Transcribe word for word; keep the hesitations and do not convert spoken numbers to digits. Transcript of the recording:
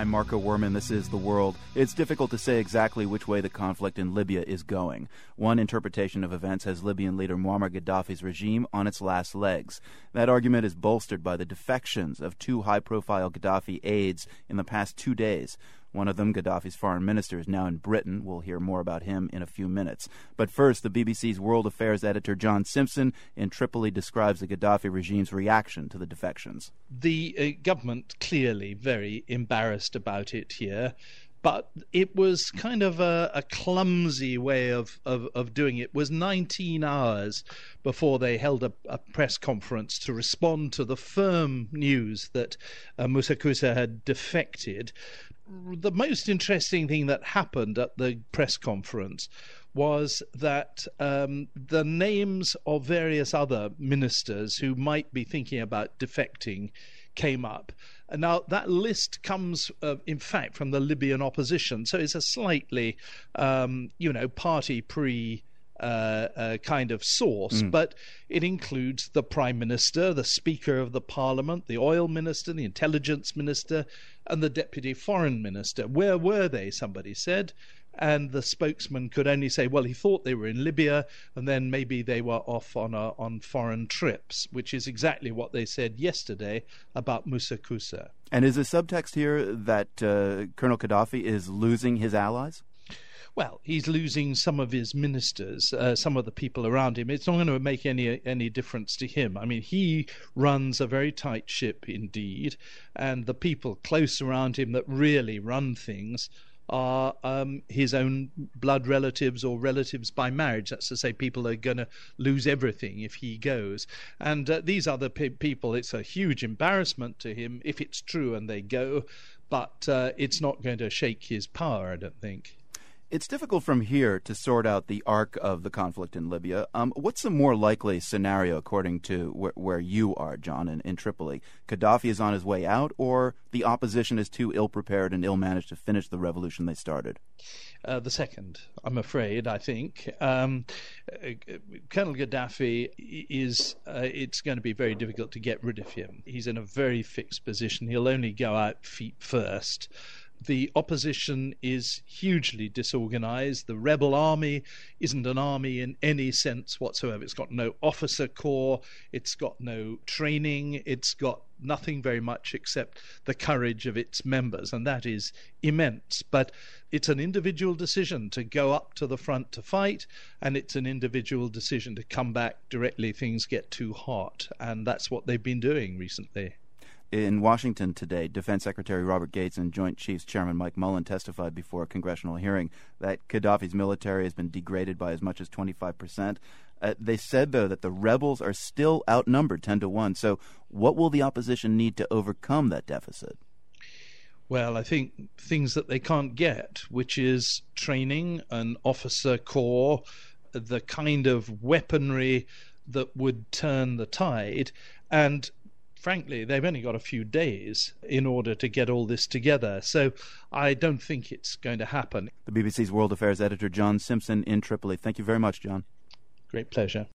I'm Marco Werman. This is The World. It's difficult to say exactly which way the conflict in Libya is going. One interpretation of events has Libyan leader Muammar Gaddafi's regime on its last legs. That argument is bolstered by the defections of two high-profile Gaddafi aides in the past two days. One of them, Gaddafi's foreign minister, is now in Britain. We'll hear more about him in a few minutes. But first, the B B C's World Affairs editor John Simpson in Tripoli describes the Gaddafi regime's reaction to the defections. The uh, government clearly very embarrassed about it here, but it was kind of a, a clumsy way of, of, of doing it. It was nineteen hours before they held a, a press conference to respond to the firm news that uh, Moussa Koussa had defected. The most interesting thing that happened at the press conference was that um, the names of various other ministers who might be thinking about defecting came up. Now, that list comes, uh, in fact, from the Libyan opposition, so it's a slightly, um, you know, party pre- Uh, uh, kind of source, mm. but it includes the Prime Minister, the Speaker of the Parliament, the Oil Minister, the Intelligence Minister, and the Deputy Foreign Minister. Where were they, somebody said, and the spokesman could only say, well, he thought they were in Libya, and then maybe they were off on a, on foreign trips, which is exactly what they said yesterday about Moussa Koussa. And is the subtext here that uh, Colonel Gaddafi is losing his allies? Well, he's losing some of his ministers, uh, some of the people around him. It's not going to make any any difference to him. I mean, he runs a very tight ship indeed, and the people close around him that really run things are um, his own blood relatives or relatives by marriage. That's to say, people are going to lose everything if he goes. And uh, these other pe- people, it's a huge embarrassment to him if it's true and they go, but uh, it's not going to shake his power, I don't think. It's difficult from here to sort out the arc of the conflict in Libya. Um, what's the more likely scenario, according to wh- where you are, John, in, in Tripoli? Gaddafi is on his way out, or the opposition is too ill-prepared and ill-managed to finish the revolution they started? Uh, the second, I'm afraid, I think. Um, uh, Colonel Gaddafi is, uh, it's going to be very difficult to get rid of him. He's in a very fixed position. He'll only go out feet first. The opposition is hugely disorganized. The rebel army isn't an army in any sense whatsoever. It's got no officer corps. It's got no training. It's got nothing very much except the courage of its members, and that is immense. But it's an individual decision to go up to the front to fight, and it's an individual decision to come back directly things get too hot, and that's what they've been doing recently. In Washington today, Defense Secretary Robert Gates and Joint Chiefs Chairman Mike Mullen testified before a congressional hearing that Gaddafi's military has been degraded by as much as twenty-five percent. Uh, they said, though, that the rebels are still outnumbered ten to one. So what will the opposition need to overcome that deficit? Well, I think things that they can't get, which is training, an officer corps, the kind of weaponry that would turn the tide, and frankly, they've only got a few days in order to get all this together. So I don't think it's going to happen. The B B C's World Affairs editor John Simpson in Tripoli. Thank you very much, John. Great pleasure.